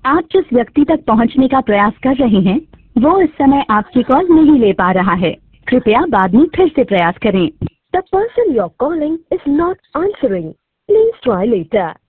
आप जिस व्यक्ति तक पहुंचने का प्रयास कर रहे हैं वो इस समय आपकी कॉल नहीं ले पा रहा है। कृपया बाद में फिर से प्रयास करें। The person you're calling is not answering. Please try later.